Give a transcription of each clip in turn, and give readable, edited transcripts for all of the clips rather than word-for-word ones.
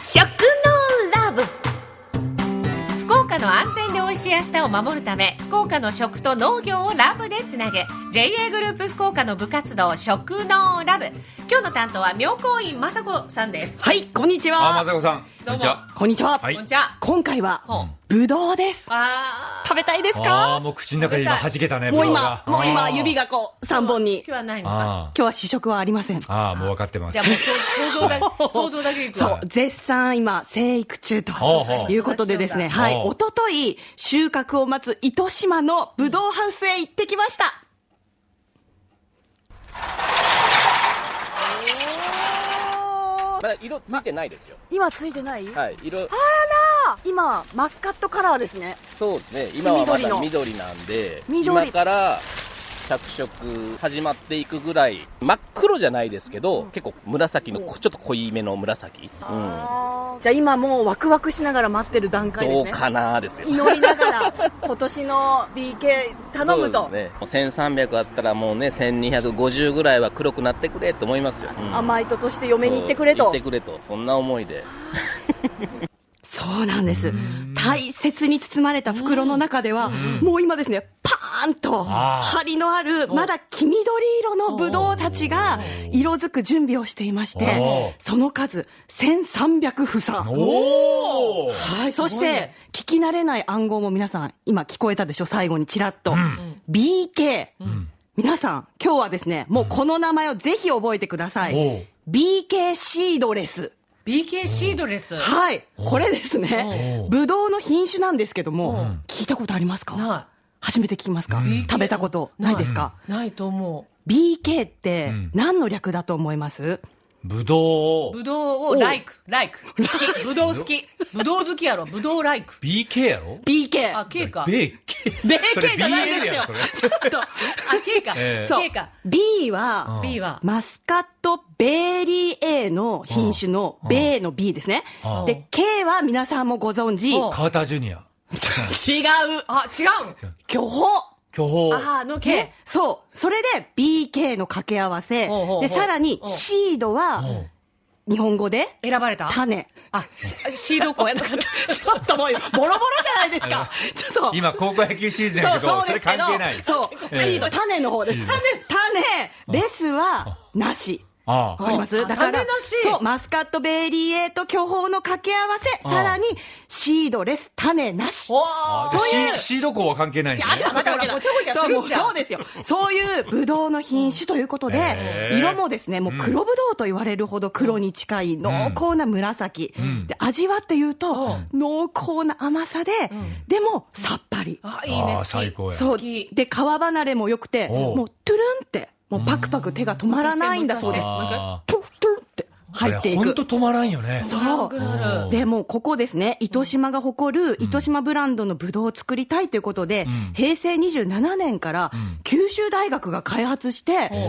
食のラブ。福岡の安全で美味しい明日を守るため、福岡の食と農業をラブでつなぐ JA グループ福岡の部活動食のラブ。今日の担当は妙高院雅子さんです。 はい、こんにちは。 雅子さん、 どうも。 こんにちは。 はい、 こんにちは。 今回はぶどうです。食べたいですか？ もう口の中で今弾けたね。 もう今指がこう3本に。 今日はないのか。 今日は試食はありません。 もう分かってます。 じゃあもう想像だけいくわ。 そう、絶賛今生育中ということでですね、はい、おととい収穫を待つ糸島のぶどうハウスへ行ってきました。 まだ色ついてないですよ。 今ついてない？ はい、色。 あら、今マスカットカラーですね。 そうですね。今はまだ緑なんで、今から着色始まっていくぐらい、真っ黒じゃないですけど、結構紫のちょっと濃いめの紫。じゃあ今もうワクワクしながら待ってる段階ですね。 どうかなですよ。 祈りながら今年の BK 頼むと。 そうですね。1300あったらもうね、1250ぐらいは黒くなってくれと思いますよ。 甘いととして嫁に行ってくれと。 行ってくれと、そんな思いで。 そうなんです。大切に包まれた袋の中では、もう今ですね、パーンと張りのあるまだ黄緑色のブドウたちが色づく準備をしていまして、その数1300房。はい、そして聞き慣れない暗号も皆さん今聞こえたでしょ、最後にチラッと。BK。皆さん今日はですね、もうこの名前をぜひ覚えてください。BK シードレス。 BK シードレス。 はい。これですね、ブドウの品種なんですけども、聞いたことありますか？ ない。 初めて聞きますか？食べたことないですか？ ないと思う。 BK って何の略だと思います？ ぶどう。 ぶどうをライク。好き。ぶどう好き。ぶどう好きやろ。ぶどうライク。 BK やろ？ BK。 あ、K か。 BK じゃないですよ。ちょっと。 K か。 そう。 K か。 B は、マスカットベーリー A の品種のベーの B ですね。で、K は皆さんもご存知。 川田ジュニア。 違う。 あ、違う。 巨峰。 の K。 そう。それで BK の掛け合わせ。で、さらにシードは、日本語で選ばれた種。 シード校やなかった。 ちょっともう、ボロボロじゃないですか。ちょっと。 今、高校野球シーズンやけど、それ関係ない。 そう。シード、種の方です。種、レスは、なし。わかります？だから、そう、マスカットベーリー A と巨峰の掛け合わせ、さらに、シードレス、種なし。 シード校は関係ないんですね。 そうですよ。そういうブドウの品種ということで、色もですね、もう黒ブドウと言われるほど黒に近い濃厚な紫。で、味はっていうと、濃厚な甘さで、でもさっぱり。 いいね、 最高や。 そう。で、皮離れも良くて、もうトゥルンって、もうパクパク手が止まらないんだそうです。トゥルって入っていく。 本当止まらんよね。 そう。でもここですね、糸島が誇る糸島ブランドのブドウを作りたいということで、平成27年から九州大学が開発して、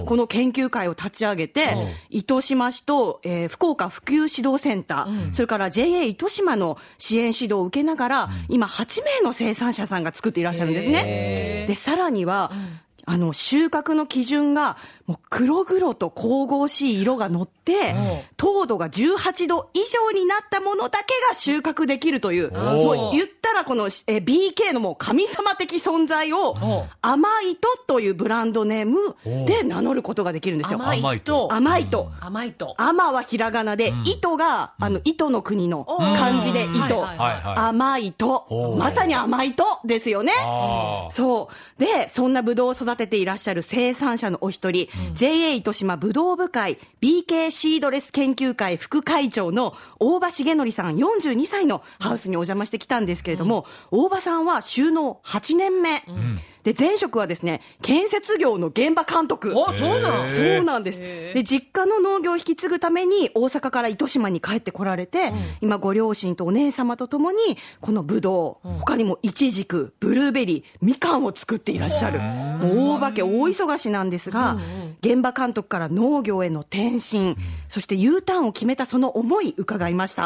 この研究会を立ち上げて、糸島市と福岡普及指導センター、それから JA 糸島の支援指導を受けながら、今8名の生産者さんが作っていらっしゃるんですね。で、さらには、収穫の基準が、もう黒々と神々しい色が乗って、糖度が18度以上になったものだけが収穫できるという、もう言ったらこのBK のもう神様的存在を、甘いとというブランドネームで名乗ることができるんですよ。 甘いと。 甘はひらがなで、糸が、糸の国の漢字で糸。甘いと。まさに甘いとですよね。そう。で、そんなブドウを育てていらっしゃる生産者のお一人、JA 糸島ぶどう部会 BK シードレス研究会副会長の大場重則さん42歳のハウスにお邪魔してきたんですけれども、大場さんは就農8年目。で、前職はですね、建設業の現場監督。 そうなの？ そうなんです。で、実家の農業を引き継ぐために大阪から糸島に帰ってこられて、今ご両親とお姉様と共に、このブドウ、他にもイチジク、ブルーベリー、みかんを作っていらっしゃる。大化け大忙しなんですが、現場監督から農業への転身、そして U ターンを決めたその思い伺いました。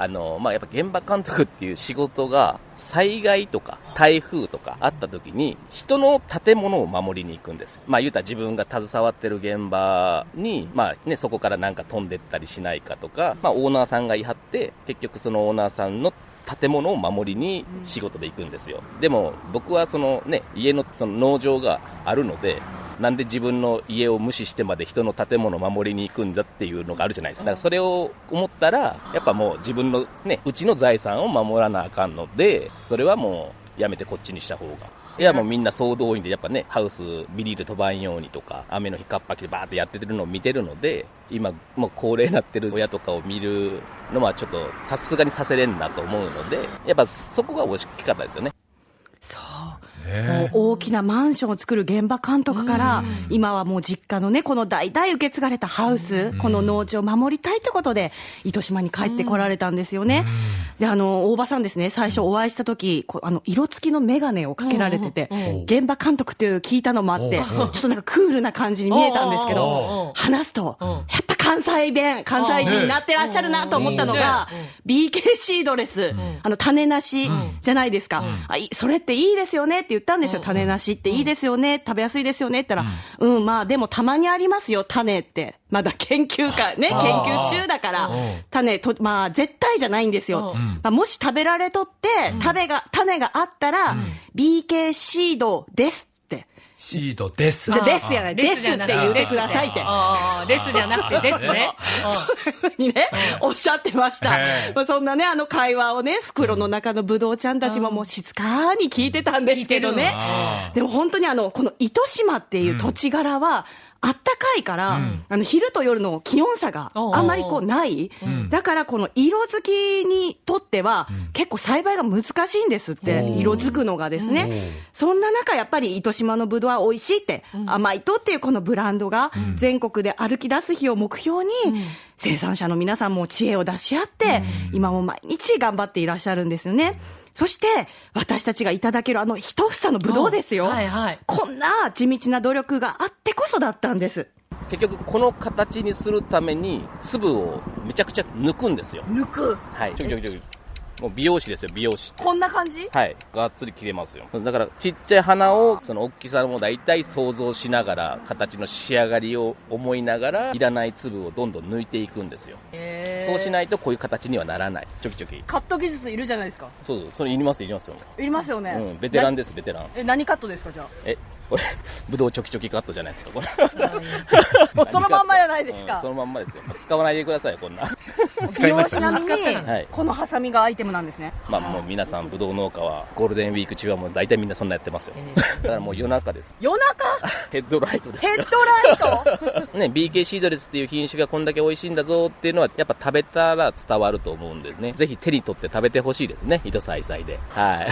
やっぱ現場監督っていう仕事が、災害とか台風とかあった時に、人の建物を守りに行くんですよ。言うたら自分が携わってる現場に、そこからなんか飛んでったりしないかとか、オーナーさんがいはって、結局そのオーナーさんの建物を守りに仕事で行くんですよ。でも僕は家のその農場があるので、なんで自分の家を無視してまで人の建物を守りに行くんだっていうのがあるじゃないですか。だからそれを思ったら、やっぱもう自分のうちの財産を守らなあかんので、それはもうやめてこっちにした方が。いやもうみんな総動員でやっぱハウスビニール飛ばんようにとか、雨の日カッパ着てバーってやってるのを見てるので、今もう高齢になってる親とかを見るのはちょっとさすがにさせれんなと思うので、やっぱそこが大きかったですよね。 そう。もう大きなマンションを作る現場監督から、今はもう実家のこの代々受け継がれたハウス、この農地を守りたいということで、糸島に帰ってこられたんですよね。で、大場さんですね、最初お会いした時、色付きのメガネをかけられてて、現場監督っていう聞いたのもあって、ちょっとなんかクールな感じに見えたんですけど、話すと、やっぱ関西人になってらっしゃるなと思ったのが、BK シードレス、種なしじゃないですか。それっていいですよねって言ったんですよ。種なしっていいですよね、食べやすいですよねって言ったら、でもたまにありますよ、種って。まだ研究中だから、種と、絶対じゃないんですよ。もし食べられとって、種があったら、BK シードですって。 シードです。 ですやない。ですって言ってくださいって。 ですじゃなくてですね。 そういうふうにおっしゃってました。そんな会話を袋の中のブドウちゃんたちももう静かに聞いてたんですけどね。でも本当にこの糸島っていう土地柄は、あったかいから、昼と夜の気温差があんまりない。だからこの色づきにとっては、結構栽培が難しいんですって、色づくのがですね。そんな中やっぱり糸島のぶどうは美味しいって、甘いとっていうこのブランドが全国で歩き出す日を目標に、生産者の皆さんも知恵を出し合って、今も毎日頑張っていらっしゃるんですよね。そして私たちがいただける一房のぶどうですよ、こんな地道な努力があってこそだったんです。 結局この形にするために粒をめちゃくちゃ抜くんですよ。 抜く。 はい。ちょいもう美容師ですよ、美容師。 こんな感じ？ はい。がっつり切れますよ。だからちっちゃい花をその大きさもだいたい想像しながら、形の仕上がりを思いながら、いらない粒をどんどん抜いていくんですよ。そうしないとこういう形にはならない。ちょき。 カット技術いるじゃないですか。 そう、それいりますよね。 いりますよね。 ベテランです、ベテラン。 何カットですか、じゃあ。 これ、ぶどうちょきカットじゃないですか、これ。 そのまんまじゃないですか。 そのまんまですよ。使わないでください、こんな。 美容師並みに、このハサミがアイテムなんですね。 もう皆さん、ぶどう農家は、ゴールデンウィーク中はもう大体みんなそんなやってますよ。だからもう夜中です。 夜中？ ヘッドライトですよ。 ヘッドライト BK シードレスっていう品種がこんだけ美味しいんだぞっていうのは、やっぱ食べたら伝わると思うんでね。ぜひ手に取って食べてほしいですね。糸さいさいで。はい、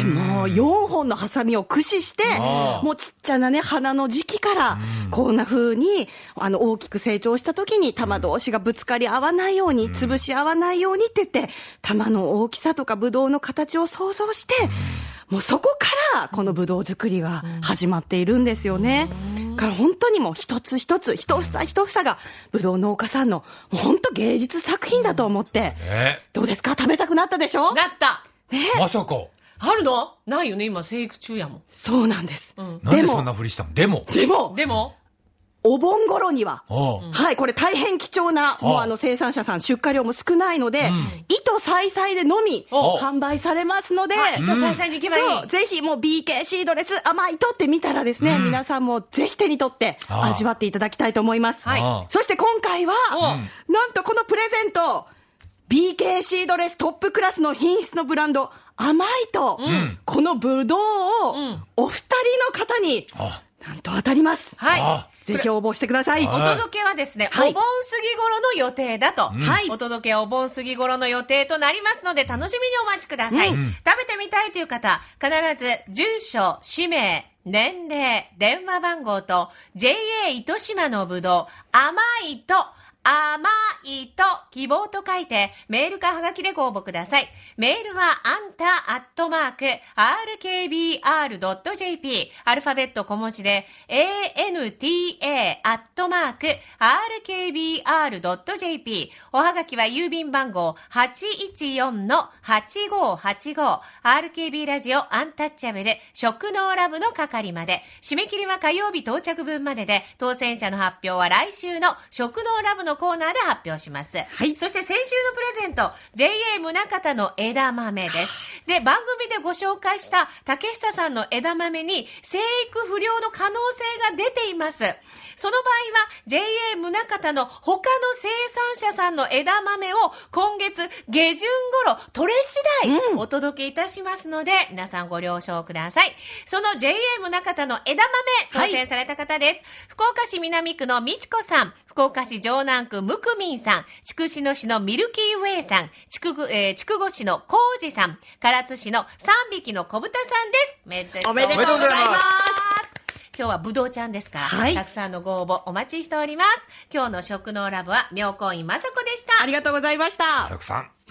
もう4本のハサミを駆使して、もうちっちゃな花の時期から、こんな風に、大きく成長した時に玉同士がぶつかり合わないように、潰し合わないようにって言って、玉の大きさとかブドウの形を想像して、もうそこからこのブドウ作りが始まっているんですよね。だから本当にもう一つ一つ、一房がブドウ農家さんの、もう本当芸術作品だと思って、どうですか？食べたくなったでしょ？ なった。 まさか。 あるの？ないよね、今生育中やもん。 そうなんです。 なんでそんなふりしたの？でもお盆頃には、これ大変貴重な、もう生産者さん出荷量も少ないので、糸さいさいでのみ販売されますので、 糸さいさいに行けばいい。 そう、ぜひもう BK シードレス甘い糸って見たらですね、皆さんもぜひ手に取って味わっていただきたいと思います。そして今回は、なんとこのプレゼント、BK シードレストップクラスの品質のブランド、甘いと、このブドウをお二人の方に、なんと当たります。ぜひ応募してください。 お届けはですね、お盆過ぎ頃の予定だと。お届けはお盆過ぎ頃の予定となりますので、楽しみにお待ちください。食べてみたいという方、必ず住所、氏名、年齢、電話番号と JA 糸島のぶどう甘いと甘愛と希望と書いてメールかはがきでご応募ください。メールはあんた@rkbr.jp アルファベット小文字で anta@rkbr.jp おはがきは郵便番号 814-8585 RKB ラジオアンタッチャブル食のラブの係まで。締め切りは火曜日到着分までで、当選者の発表は来週の食のラブのコーナーで発表します。はい。そして先週のプレゼント、JA 宗方の枝豆です。で、番組でご紹介した竹下さんの枝豆に生育不良の可能性が出ています。その場合は JA 宗方の他の生産者さんの枝豆を今月下旬頃取れ次第お届けいたしますので、皆さんご了承ください。その JA 宗方の枝豆当選された方です。福岡市南区のみちこさん、福岡市城南区むくみんさん、筑紫野市のミルキーウェイさん、筑後市のコウジさん、唐津市の3匹の小豚さんです。おめでとうございます。今日はぶどうちゃんですから、はい、たくさんのご応募お待ちしております。今日の食のラブは妙高院雅子でした。 ありがとうございました。 たくさん